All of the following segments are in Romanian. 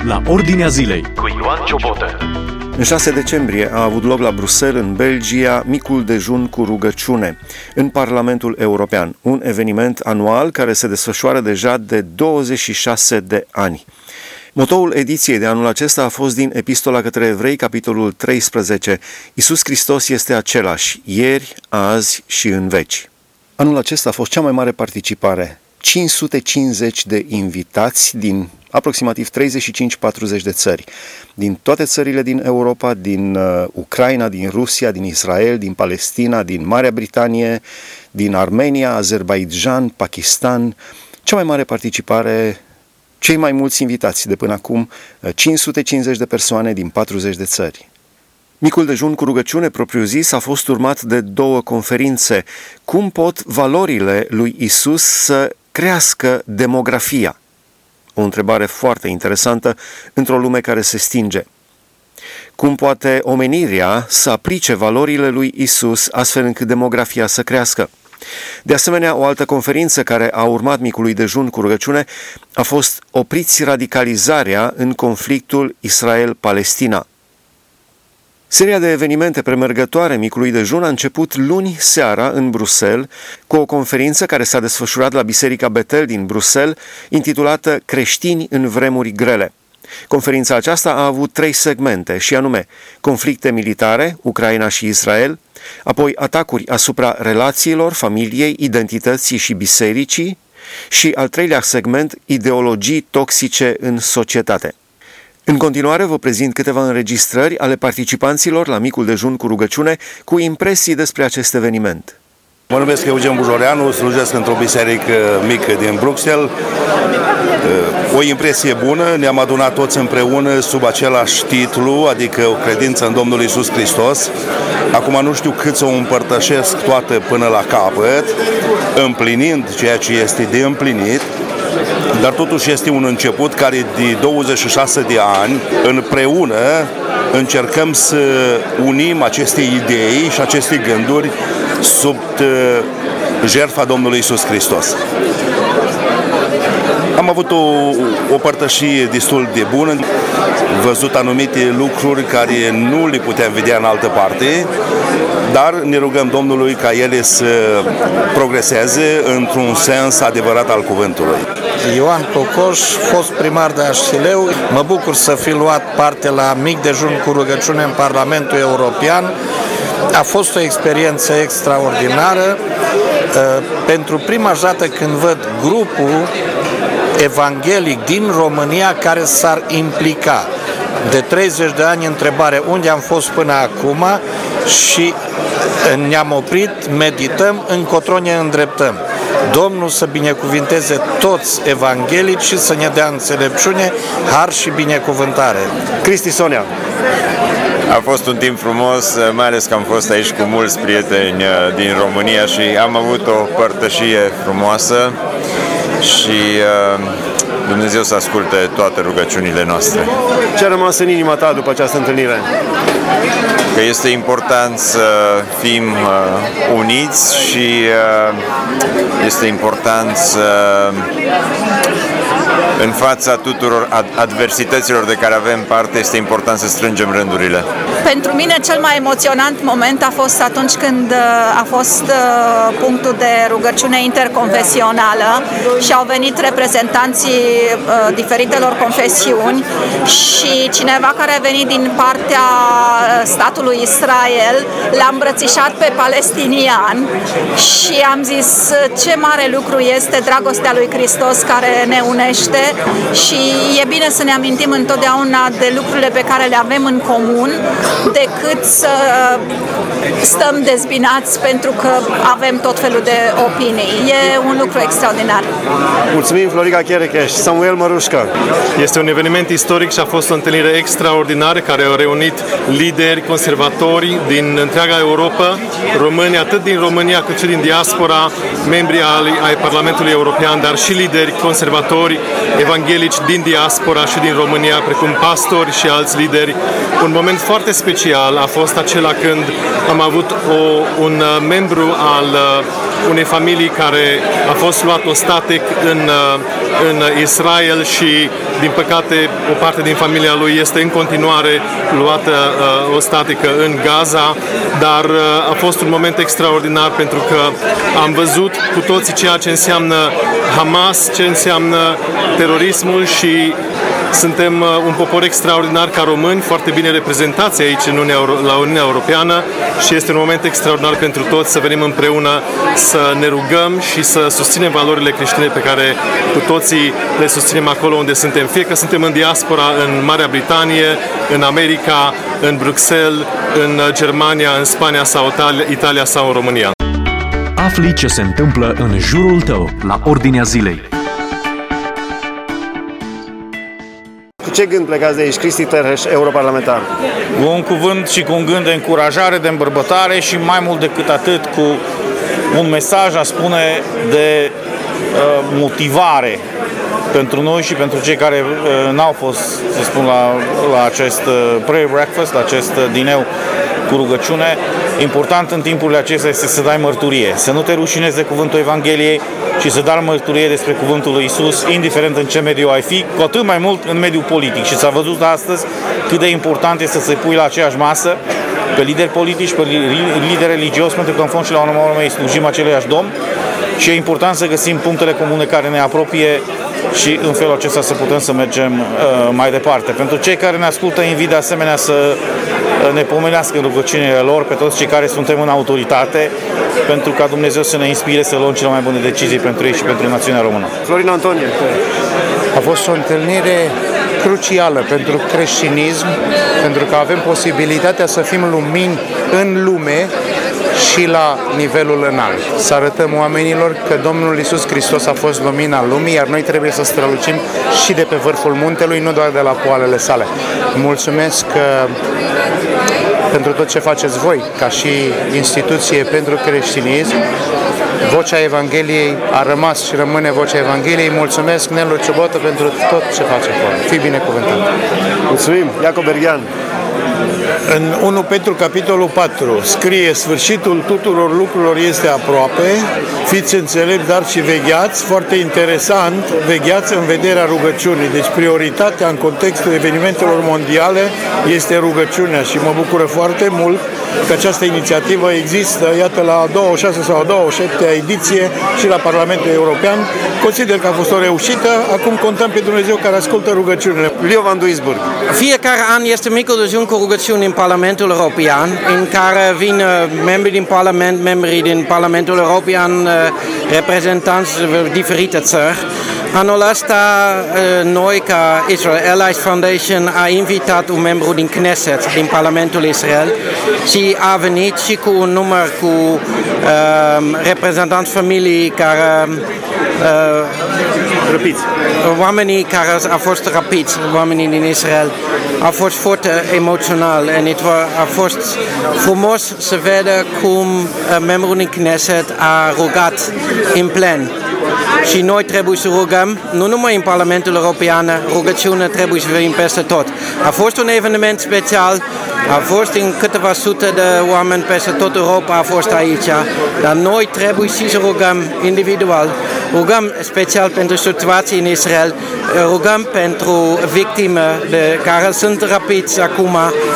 la Ordinea Zilei cu Ioan Ciobotă. În 6 decembrie a avut loc la Bruxelles, în Belgia, micul dejun cu rugăciune în Parlamentul European, un eveniment anual care se desfășoară deja de 26 de ani. Motoul ediției de anul acesta a fost din Epistola către Evrei, capitolul 13. Iisus Hristos este același, ieri, azi și în veci. Anul acesta a fost cea mai mare participare, 550 de invitați din aproximativ 35-40 de țări, din toate țările din Europa, din Ucraina, din Rusia, din Israel, din Palestina, din Marea Britanie, din Armenia, Azerbaidjan, Pakistan. Cea mai mare participare, cei mai mulți invitați de până acum, 550 de persoane din 40 de țări. Micul dejun cu rugăciune propriu-zis a fost urmat de 2 conferințe. Cum pot valorile lui Isus să crească demografia? O întrebare foarte interesantă într-o lume care se stinge. Cum poate omenirea să aplice valorile lui Isus astfel încât demografia să crească? De asemenea, o altă conferință care a urmat micului dejun cu rugăciune a fost Opriți radicalizarea în conflictul Israel-Palestina. Seria de evenimente premergătoare micului dejun a început luni seara în Bruxelles cu o conferință care s-a desfășurat la Biserica Betel din Bruxelles, intitulată Creștini în vremuri grele. Conferința aceasta a avut 3 segmente, și anume conflicte militare, Ucraina și Israel, apoi atacuri asupra relațiilor, familiei, identității și bisericii și al 3-lea segment, ideologii toxice în societate. În continuare vă prezint câteva înregistrări ale participanților la micul dejun cu rugăciune cu impresii despre acest eveniment. Mă numesc Eugen Bujoreanu, slujesc într-o biserică mică din Bruxelles. O impresie bună, ne-am adunat toți împreună sub același titlu, adică o credință în Domnul Iisus Hristos. Acum nu știu cât să o împărtășesc toată până la capăt, împlinind ceea ce este de împlinit, dar totuși este un început care de 26 de ani împreună încercăm să unim aceste idei și aceste gânduri sub jertfa Domnului Iisus Hristos. Am avut o părtășie destul de bună, văzut anumite lucruri care nu le puteam vedea în altă parte, dar ne rugăm Domnului ca ele să progreseze într-un sens adevărat al cuvântului. Ioan Cocoș, fost primar de Așchileu, mă bucur să fi luat parte la mic dejun cu rugăciune în Parlamentul European. A fost o experiență extraordinară. Pentru prima dată când văd grupul evanghelic din România care s-ar implica. De 30 de ani întrebare, unde am fost până acum, și ne-am oprit, medităm, încotro ne îndreptăm. Domnul să binecuvinteze toți evanghelici și să ne dea înțelepciune, har și binecuvântare. Cristi Sonia. A fost un timp frumos, mai ales că am fost aici cu mulți prieteni din România și am avut o părtășie frumoasă și Dumnezeu să asculte toate rugăciunile noastre. Ce a rămas în inima ta după această întâlnire? Că este important să fim uniți și este important să, în fața tuturor adversităților de care avem parte, este important să strângem rândurile. Pentru mine cel mai emoționant moment a fost atunci când a fost punctul de rugăciune interconfesională și au venit reprezentanții diferitelor confesiuni și cineva care a venit din partea statului Israel l-a îmbrățișat pe palestinian și am zis ce mare lucru este dragostea lui Hristos care ne unește și e bine să ne amintim întotdeauna de lucrurile pe care le avem în comun decât să stăm dezbinați pentru că avem tot felul de opinii. E un lucru extraordinar. Mulțumim, Florica Cherecheș. Samuel Mărușca. Este un eveniment istoric și a fost o întâlnire extraordinară care a reunit lideri conservatori din întreaga Europa, români, atât din România cât și din diaspora, membri ai Parlamentului European, dar și lideri conservatori evanghelici din diaspora și din România, precum pastori și alți lideri. Un moment foarte special a fost acela când am avut un membru al unei familii care a fost luat ostatic în Israel și, din păcate, o parte din familia lui este în continuare luată ostatică în Gaza, dar a fost un moment extraordinar pentru că am văzut cu toții ceea ce înseamnă Hamas, ce înseamnă terorismul și suntem un popor extraordinar ca români, foarte bine reprezentați aici la Uniunea Europeană și este un moment extraordinar pentru toți să venim împreună, să ne rugăm și să susținem valorile creștine pe care cu toții le susținem acolo unde suntem. Fie că suntem în diaspora în Marea Britanie, în America, în Bruxelles, în Germania, în Spania sau Italia sau în România. Afli ce se întâmplă în jurul tău, la Ordinea Zilei. Cu ce gând plecați de aici, Cristi Terheș, europarlamentar? Cu un cuvânt și cu un gând de încurajare, de îmbărbătare și mai mult decât atât cu un mesaj, a spune, de motivare pentru noi și pentru cei care n-au fost, să spun, la acest prayer breakfast, la acest dineu cu rugăciune. Important în timpurile acestea este să dai mărturie, să nu te rușinezi de cuvântul Evangheliei și să dai mărturie despre cuvântul lui Iisus, indiferent în ce mediu ai fi, cu atât mai mult în mediul politic. Și s-a văzut astăzi cât de important este să-i pui la aceeași masă pe lideri politici, pe lideri religioși, pentru că în fond și la urmă urmei slujim aceluiași Domn și e important să găsim punctele comune care ne apropie și în felul acesta să putem să mergem mai departe. Pentru cei care ne ascultă, invit de asemenea să ne pomenească în rugăciunile lor pe toți cei care suntem în autoritate, pentru ca Dumnezeu să ne inspire să luăm cele mai bune decizii pentru ei și pentru națiunea română. Florin Antonie. A fost o întâlnire crucială pentru creștinism, pentru că avem posibilitatea să fim lumini în lume și la nivelul înalt. Să arătăm oamenilor că Domnul Iisus Hristos a fost lumina lumii, iar noi trebuie să strălucim și de pe vârful muntelui, nu doar de la poalele sale. Mulțumesc pentru tot ce faceți voi, ca și instituție pentru creștinism. Vocea Evangheliei a rămas și rămâne vocea Evangheliei. Mulțumesc, Nelu Ciobotă, pentru tot ce face acolo. Fii binecuvântat. Mulțumim, Iacob Berghean. În 1 Petru, capitolul 4, scrie: sfârșitul tuturor lucrurilor este aproape, fiți înțelepți, dar și vegheați. Foarte interesant, vegheați în vederea rugăciunii. Deci prioritatea în contextul evenimentelor mondiale este rugăciunea și mă bucură foarte mult că această inițiativă există, iată, la a 26 sau a 27-a ediție și la Parlamentul European. Consider că a fost o reușită, acum contăm pe Dumnezeu care ascultă rugăciunile. Leo van Duisburg. Fiecare an este micul dejun cu rugăciuni în Parlamentul European, în care vin membri din Parlament, membri din Parlamentul European, reprezentanți de diferite țări. Anul ăsta, noi, ca Israel Allies Foundation, a invitat un membru din Knesset, din Parlamentul Israel, și a venit și cu un număr cu reprezentanți familiei care răpiți. Oamenii care au fost răpiți, oamenii din Israel. A fost foarte emoțional. A fost frumos să vedă cum membrul din Knesset a rugat în plen. Și noi trebuie să rugăm, nu numai în Parlamentul European, rugăciunea trebuie să venim peste tot. A fost un eveniment special, a fost în câteva sute de oameni peste tot Europa, a fost aici, dar noi trebuie și să rugăm individual. Rugăm special pentru situații în Israel, rugăm pentru victime care sunt răpiți acum,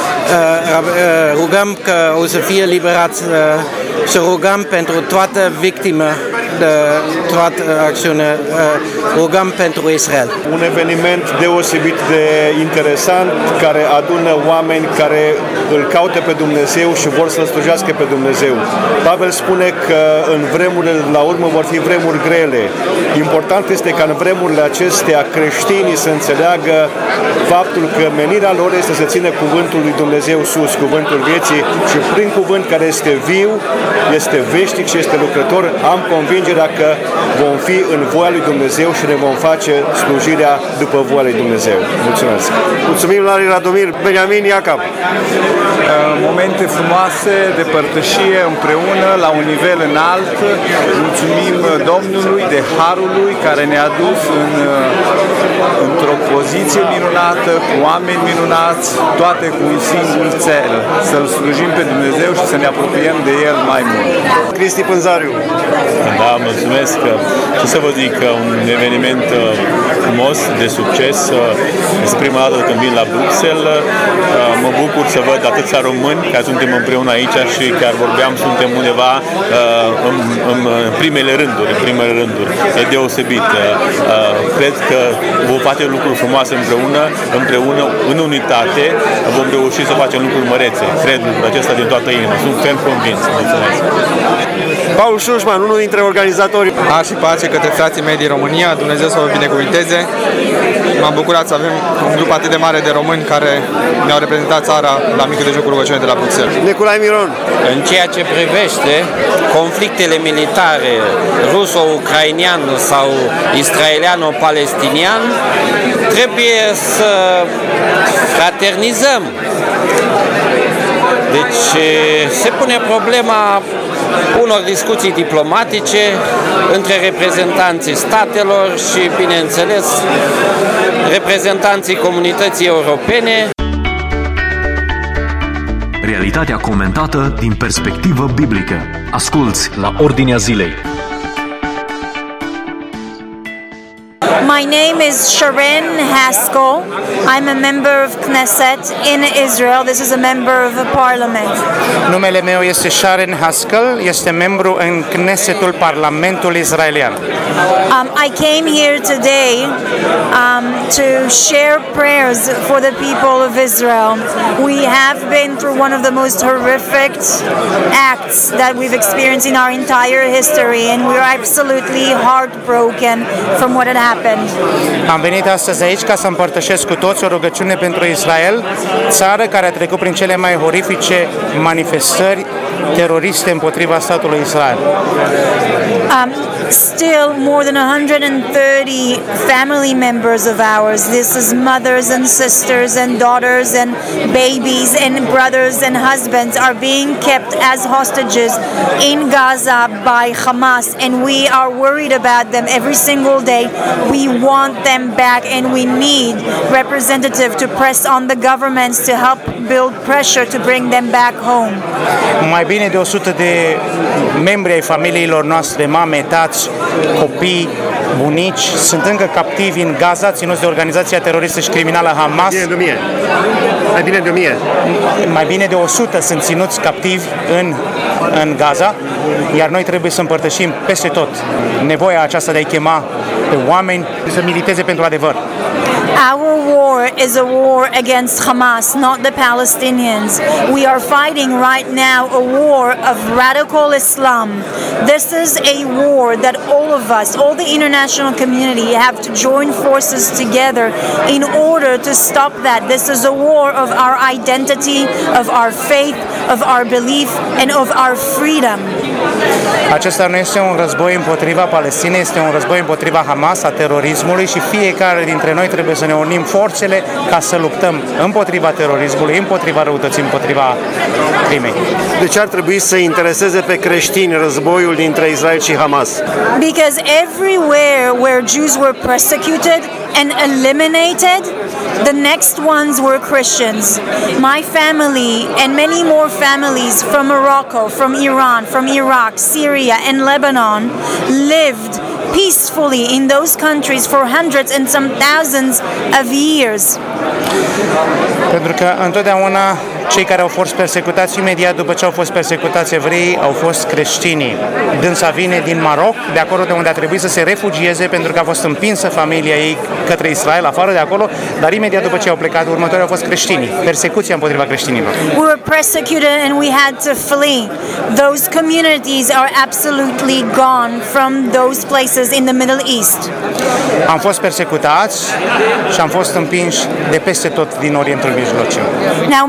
rugăm că o să fie liberați, să rugăm pentru toate victime de toată acțiunea, rugăm pentru Israel. Un eveniment deosebit de interesant care adună oameni care îl caută pe Dumnezeu și vor să-L slujească pe Dumnezeu. Pavel spune că în vremurile de la urmă vor fi vremuri grele. Important este ca în vremurile acestea creștinii să înțeleagă faptul că menirea lor este să țină cuvântul lui Dumnezeu sus, cuvântul vieții, și prin cuvânt care este viu, este veșnic și este lucrător, am convingere convingerea că vom fi în voia lui Dumnezeu și ne vom face slujirea după voia lui Dumnezeu. Mulțumesc! Mulțumim, Lari Radomir. Benjamin Iacob. Momente frumoase de părtășie împreună la un nivel înalt. Mulțumim Domnului de harul lui care ne-a dus într-o poziție minunată, cu oameni minunați, toate cu un singur cel, să-L slujim pe Dumnezeu și să ne apropiem de El mai mult. Cristi Pânzariu. Da, mulțumesc. Ce să vă zic, un eveniment frumos, de succes. Este prima dată când vin la Bruxelles. Mă bucur să văd atâția români care suntem împreună aici și chiar vorbeam, suntem undeva în primele rânduri. E deosebit. Cred că vom face lucruri frumoase împreună, în unitate, vom reuși să facem lucruri mărețe. Cred lucrul acesta din toată inima. Sunt ferm convins. Mulțumesc. Paul Șușman, unul dintre organizatori. Har și pace către frații mei din România, Dumnezeu să vă binecuvinteze. M-am bucurat să avem un grup atât de mare de români care ne-au reprezentat țara la micul dejun cu rugăciune de la Bruxelles. Nicolae Miron. În ceea ce privește conflictele militare ruso-ucrainian sau israeliano-palestinian, trebuie să fraternizăm. Deci se pune problema unor discuții diplomatice între reprezentanții statelor și, bineînțeles, reprezentanții comunității europene. Realitatea comentată din perspectivă biblică. Asculți la Ordinea Zilei. My name is Sharon Haskell. I'm a member of Knesset in Israel. This is a member of the parliament. Numele meu este Sharon Haskell, este membru în Knessetul Parlamentul Israelian. I came here today to share prayers for the people of Israel. We have been through one of the most horrific acts that we've experienced in our entire history, and we're absolutely heartbroken from what had happened. Am venit astăzi aici ca să împărtășesc cu toți o rugăciune pentru Israel, țară care a trecut prin cele mai horrifice manifestări teroriste împotriva statului Israel. Still, more than 130 family members of ours, this is mothers and sisters and daughters and babies and brothers and husbands, are being kept as hostages in Gaza by Hamas, and we are worried about them every single day. We want them back, and we need representatives to press on the governments to help build pressure to bring them back home. Mai bine de 100 de membri ai familiilor noastre, mame, tați, copii, bunici, sunt încă captivi în Gaza, ținuți de organizația teroristă și criminală Hamas. Mai bine de 1000. Mai bine de 100 sunt ținuți captivi în Gaza, iar noi trebuie să împărtășim peste tot nevoia aceasta de a-i chema pe oameni să militeze pentru adevăr. Our war is a war against Hamas, not the Palestinians. We are fighting right now a war of radical Islam. This is a war that all of us, all the international community, have to join forces together in order to stop that. This is a war of our identity, of our faith, of our belief, and of our freedom. Acesta nu este un război împotriva Palestinei, este un război împotriva Hamas, a terorismului, și fiecare dintre noi trebuie să ne unim forțele ca să luptăm împotriva terorismului, împotriva răutății, împotriva crimei. De ce ar trebui să intereseze pe creștini războiul dintre Israel și Hamas? Because everywhere where Jews were persecuted and eliminated, the next ones were Christians. My family and many more families from Morocco, from Iran, from Iraq, Syria and Lebanon lived peacefully in those countries for hundreds and some thousands of years. Pentru că întotdeauna cei care au fost persecutați imediat după ce au fost persecutați evreii au fost creștinii. Dânsa vine din Maroc, de acolo de unde a trebuit să se refugieze pentru că a fost împinsă familia ei către Israel, afară de acolo, dar imediat după ce au plecat, următorii au fost creștinii. Persecuția împotriva creștinilor. We were persecuted and we had to flee. Those communities are absolutely gone from those places in the Middle East. Am fost persecutați și am fost împinși de peste tot din Orientul Mijlociu. Now, many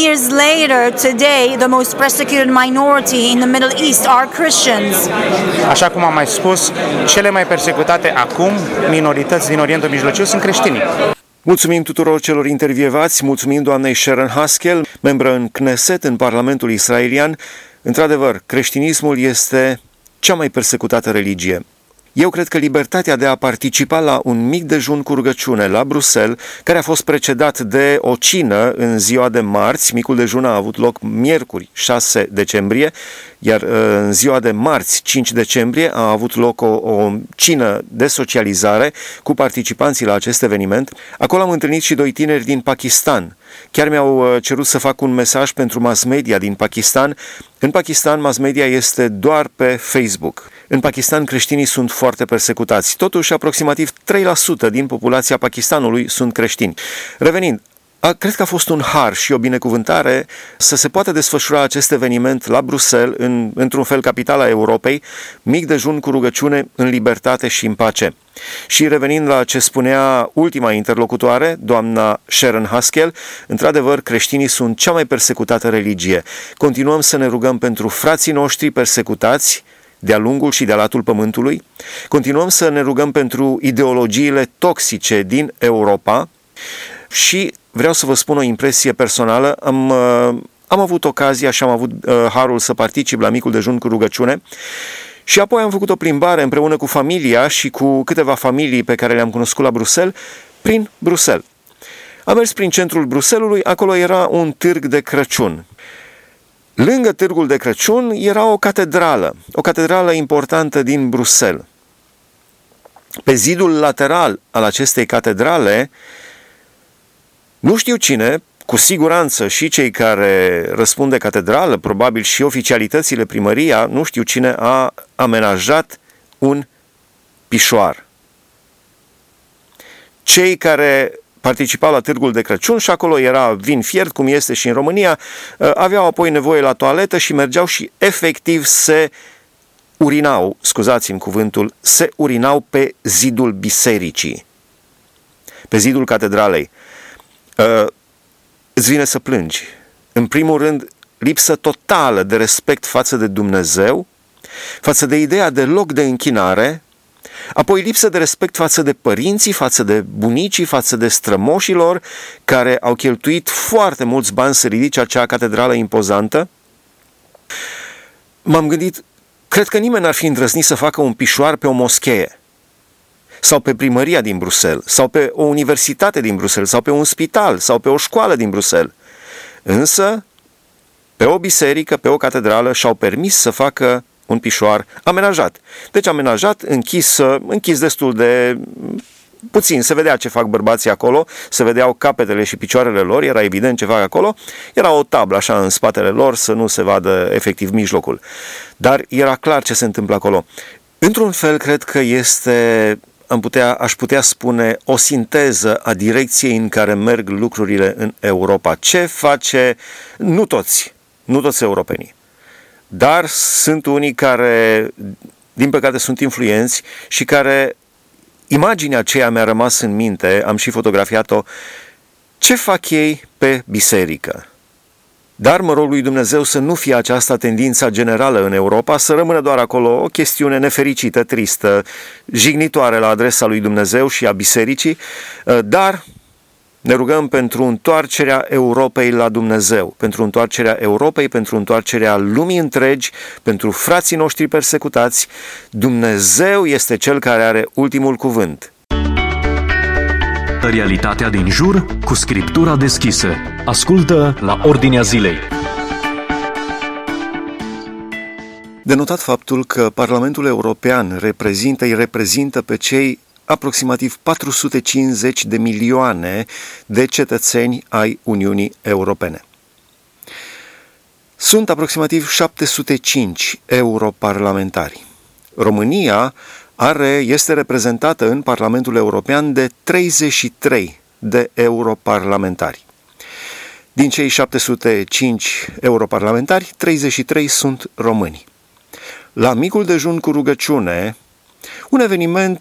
years later, today, the most persecuted minority in the Middle East are Christians. Așa cum am mai spus, cele mai persecutate acum minorități din Orientul Mijlociu sunt creștinii. Mulțumim tuturor celor intervievați, mulțumim doamnei Sharon Haskell, membră în Knesset, în Parlamentul israelian. Într-adevăr, creștinismul este cea mai persecutată religie. Eu cred că libertatea de a participa la un mic dejun cu rugăciune la Bruxelles, care a fost precedat de o cină în ziua de marți, micul dejun a avut loc miercuri 6 decembrie, iar în ziua de marți 5 decembrie a avut loc o cină de socializare cu participanții la acest eveniment. Acolo am întâlnit și doi tineri din Pakistan. Chiar mi-au cerut să fac un mesaj pentru mass media din Pakistan. În Pakistan, mass media este doar pe Facebook. În Pakistan, creștinii sunt foarte persecutați. Totuși, aproximativ 3% din populația Pakistanului sunt creștini. Revenind, cred că a fost un har și o binecuvântare să se poată desfășura acest eveniment la Bruxelles, într-un fel capitala Europei, mic dejun cu rugăciune în libertate și în pace. Și revenind la ce spunea ultima interlocutoare, doamna Sharon Haskell, într-adevăr, creștinii sunt cea mai persecutată religie. Continuăm să ne rugăm pentru frații noștri persecutați de-a lungul și de-a latul pământului. Continuăm să ne rugăm pentru ideologiile toxice din Europa și vreau să vă spun o impresie personală. Am avut ocazia și am avut harul să particip la micul dejun cu rugăciune și apoi am făcut o plimbare împreună cu familia și cu câteva familii pe care le-am cunoscut la Bruxelles, prin Bruxelles. Am mers prin centrul Bruxellesului, acolo era un târg de Crăciun. Lângă târgul de Crăciun era o catedrală importantă din Bruxelles. Pe zidul lateral al acestei catedrale, nu știu cine, cu siguranță și cei care răspund de catedrală, probabil și oficialitățile, primăria, nu știu cine a amenajat un pișoar. Cei care participau la târgul de Crăciun și acolo era vin fiert, cum este și în România, aveau apoi nevoie la toaletă și mergeau și efectiv se urinau, scuzați-mi cuvântul, se urinau pe zidul bisericii, pe zidul catedralei. Îți vine să plângi. În primul rând, lipsă totală de respect față de Dumnezeu, față de ideea de loc de închinare, apoi lipsă de respect față de părinții, față de bunicii, față de strămoșilor care au cheltuit foarte mulți bani să ridice acea catedrală impozantă. M-am gândit, cred că nimeni n-ar fi îndrăznit să facă un pișoar pe o moschee sau pe primăria din Bruxelles, sau pe o universitate din Bruxelles, sau pe un spital, sau pe o școală din Bruxelles. Însă, pe o biserică, pe o catedrală, și-au permis să facă un pișoar amenajat. Deci amenajat, închis destul de puțin. Se vedea ce fac bărbații acolo, se vedeau capetele și picioarele lor, era evident ce fac acolo. Era o tablă așa în spatele lor să nu se vadă efectiv mijlocul. Dar era clar ce se întâmplă acolo. Într-un fel, cred că este, aș putea spune, o sinteză a direcției în care merg lucrurile în Europa. Ce face, nu toți europenii, dar sunt unii care, din păcate, sunt influenți și care, imaginea aceea mi-a rămas în minte, am și fotografiat-o, ce fac ei pe biserică. Dar mă rog lui Dumnezeu să nu fie aceasta tendința generală în Europa, să rămână doar acolo o chestiune nefericită, tristă, jignitoare la adresa lui Dumnezeu și a bisericii, dar ne rugăm pentru întoarcerea Europei la Dumnezeu, pentru întoarcerea Europei, pentru întoarcerea lumii întregi, pentru frații noștri persecutați. Dumnezeu este Cel care are ultimul cuvânt. Realitatea din jur cu Scriptura deschisă. Ascultă la Ordinea Zilei. De notat faptul că Parlamentul European îi reprezintă pe cei aproximativ 450 de milioane de cetățeni ai Uniunii Europene. Sunt aproximativ 705 europarlamentari. România este reprezentată în Parlamentul European de 33 de europarlamentari. Din cei 705 europarlamentari, 33 sunt români. La micul dejun cu rugăciune, un eveniment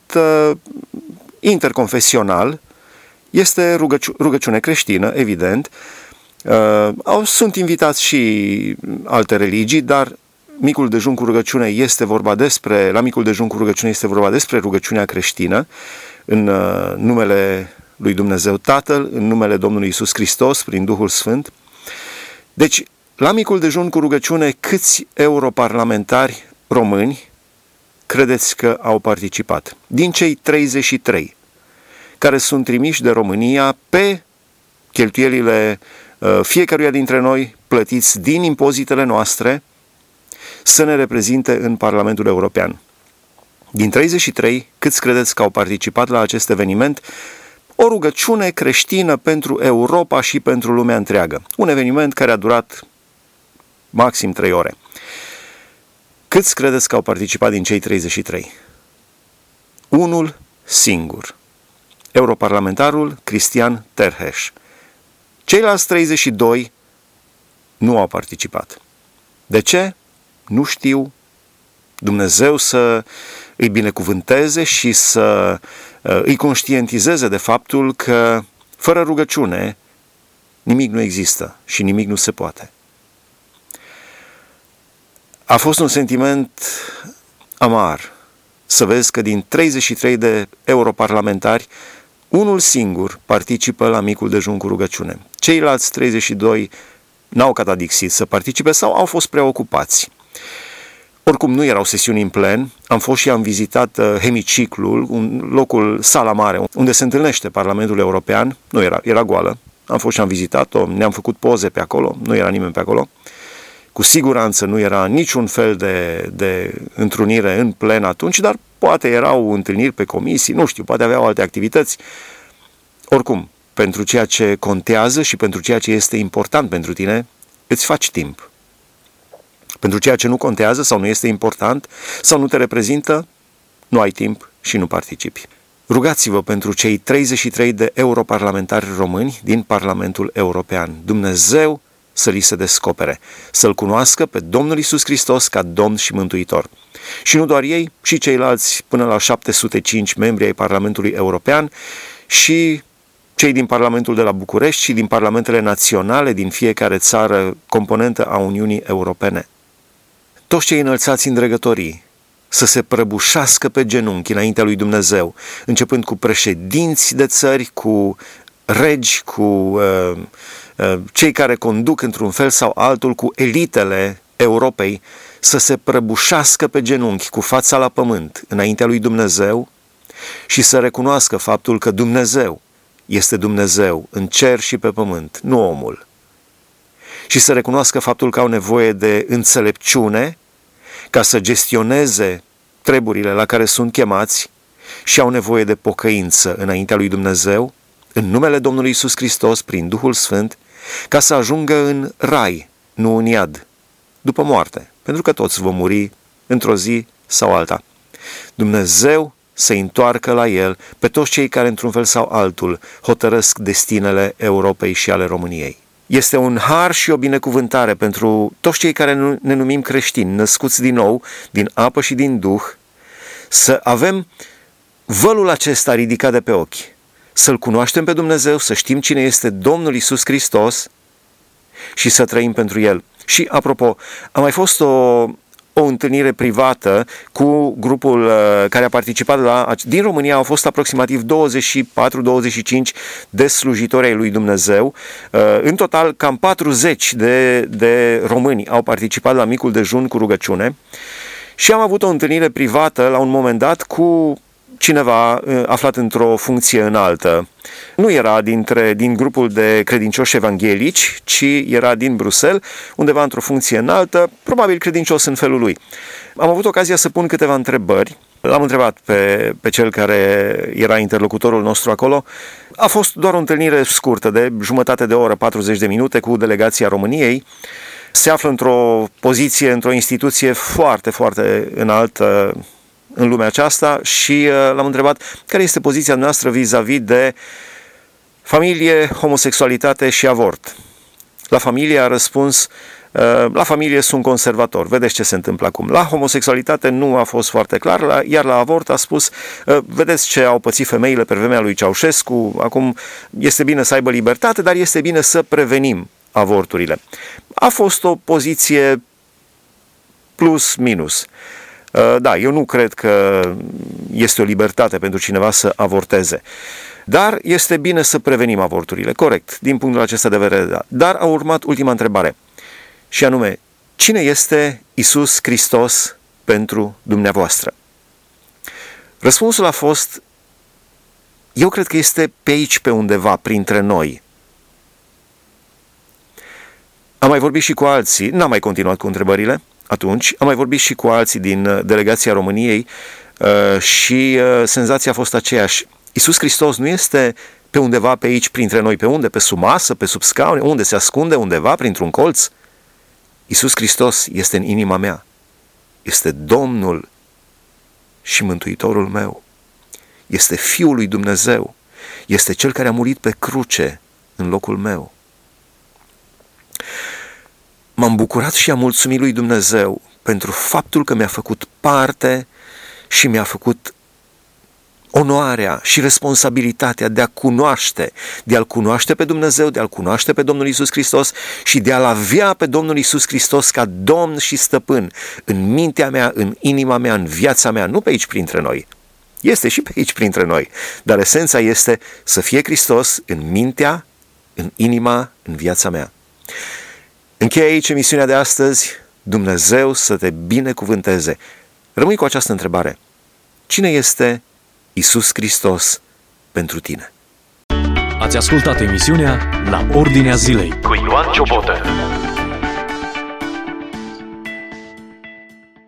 interconfesional, este rugăciune creștină, evident, Sunt invitați și alte religii, dar micul dejun cu rugăciune la micul dejun cu rugăciune este vorba despre rugăciunea creștină în numele lui Dumnezeu Tatăl, în numele Domnului Iisus Hristos, prin Duhul Sfânt. Deci, la micul dejun cu rugăciune, câți europarlamentari români credeți că au participat? Din cei 33 care sunt trimiși de România pe cheltuielile fiecăruia dintre noi, plătiți din impozitele noastre, să ne reprezinte în Parlamentul European. Din 33, câți credeți că au participat la acest eveniment? O rugăciune creștină pentru Europa și pentru lumea întreagă. Un eveniment care a durat maxim 3 ore. Câți credeți că au participat din cei 33? Unul singur. Europarlamentarul Cristian Terheș. Ceilalți 32 nu au participat. De ce? Nu știu. Dumnezeu să îi binecuvânteze și să îi conștientizeze de faptul că fără rugăciune nimic nu există și nimic nu se poate. A fost un sentiment amar să vezi că din 33 de europarlamentari, unul singur participă la micul dejun cu rugăciune. Ceilalți 32 n-au catadixit să participe sau au fost preocupați. Oricum nu erau sesiuni în plen, am fost și am vizitat hemiciclul, locul, sala mare, unde se întâlnește Parlamentul European, nu era goală, am fost și am vizitat-o, ne-am făcut poze pe acolo, nu era nimeni pe acolo. Cu siguranță nu era niciun fel de întrunire în plen atunci, dar poate erau întâlniri pe comisii, nu știu, poate aveau alte activități. Oricum, pentru ceea ce contează și pentru ceea ce este important pentru tine, îți faci timp. Pentru ceea ce nu contează sau nu este important sau nu te reprezintă, nu ai timp și nu participi. Rugați-vă pentru cei 33 de europarlamentari români din Parlamentul European. Dumnezeu să li se descopere, să-L cunoască pe Domnul Iisus Hristos ca Domn și Mântuitor. Și nu doar ei, și ceilalți până la 705 membri ai Parlamentului European și cei din Parlamentul de la București și din parlamentele naționale din fiecare țară componentă a Uniunii Europene. Toți cei înălțați în dregătorii să se prăbușească pe genunchi înaintea lui Dumnezeu, începând cu președinți de țări, cu regi, cu cei care conduc într-un fel sau altul, cu elitele Europei, să se prăbușească pe genunchi cu fața la pământ înaintea lui Dumnezeu și să recunoască faptul că Dumnezeu este Dumnezeu în cer și pe pământ, nu omul. Și să recunoască faptul că au nevoie de înțelepciune ca să gestioneze treburile la care sunt chemați și au nevoie de pocăință înaintea lui Dumnezeu, în numele Domnului Iisus Hristos, prin Duhul Sfânt, ca să ajungă în rai, nu în iad, după moarte, pentru că toți vom muri într-o zi sau alta. Dumnezeu să-i întoarcă la El pe toți cei care, într-un fel sau altul, hotărăsc destinele Europei și ale României. Este un har și o binecuvântare pentru toți cei care ne numim creștini, născuți din nou, din apă și din Duh, să avem vălul acesta ridicat de pe ochi, să-L cunoaștem pe Dumnezeu, să știm cine este Domnul Iisus Hristos și să trăim pentru El. Și, apropo, a mai fost o întâlnire privată cu grupul care a participat din România. Au fost aproximativ 24-25 de slujitori ai lui Dumnezeu. În total, cam 40 de români au participat la micul dejun cu rugăciune și am avut o întâlnire privată la un moment dat cu cineva aflat într-o funcție înaltă. Nu era din grupul de credincioși evanghelici, ci era din Bruxelles, undeva într-o funcție înaltă, probabil credincios în felul lui. Am avut ocazia să pun câteva întrebări. L-am întrebat pe cel care era interlocutorul nostru acolo. A fost doar o întâlnire scurtă, de jumătate de oră, 40 de minute, cu delegația României. Se află într-o poziție, într-o instituție foarte, foarte înaltă în lumea aceasta și l-am întrebat care este poziția noastră vis-a-vis de familie, homosexualitate și avort. La familie a răspuns, la familie sunt conservator, vedeți ce se întâmplă acum. La homosexualitate nu a fost foarte clar, iar la avort a spus, vedeți ce au pățit femeile pe vremea lui Ceaușescu, acum este bine să aibă libertate, dar este bine să prevenim avorturile. A fost o poziție plus-minus. Da, eu nu cred că este o libertate pentru cineva să avorteze. Dar este bine să prevenim avorturile, corect, din punctul acesta de vedere. Da. Dar a urmat ultima întrebare, și anume, cine este Iisus Hristos pentru dumneavoastră? Răspunsul a fost, eu cred că este pe aici, pe undeva, printre noi. Am mai vorbit și cu alții, n-am mai continuat cu întrebările atunci, am mai vorbit și cu alții din delegația României și senzația a fost aceeași. Iisus Hristos nu este pe undeva pe aici, printre noi, pe unde? Pe sub masă, pe sub scaune, unde se ascunde undeva, printr-un colț? Iisus Hristos este în inima mea, este Domnul și Mântuitorul meu, este Fiul lui Dumnezeu, este Cel care a murit pe cruce în locul meu. M-am bucurat și am mulțumit lui Dumnezeu pentru faptul că mi-a făcut parte și mi-a făcut onoarea și responsabilitatea de a-L cunoaște pe Dumnezeu, de a-L cunoaște pe Domnul Iisus Hristos și de a-L avea pe Domnul Iisus Hristos ca Domn și Stăpân în mintea mea, în inima mea, în viața mea, nu pe aici printre noi. Este și pe aici printre noi, dar esența este să fie Hristos în mintea, în inima, în viața mea. Încheie aici emisiunea de astăzi. Dumnezeu să te binecuvânteze. Rămâi cu această întrebare. Cine este Iisus Hristos pentru tine? Ați ascultat emisiunea La Ordinea Zilei cu Ioan Ciobotă.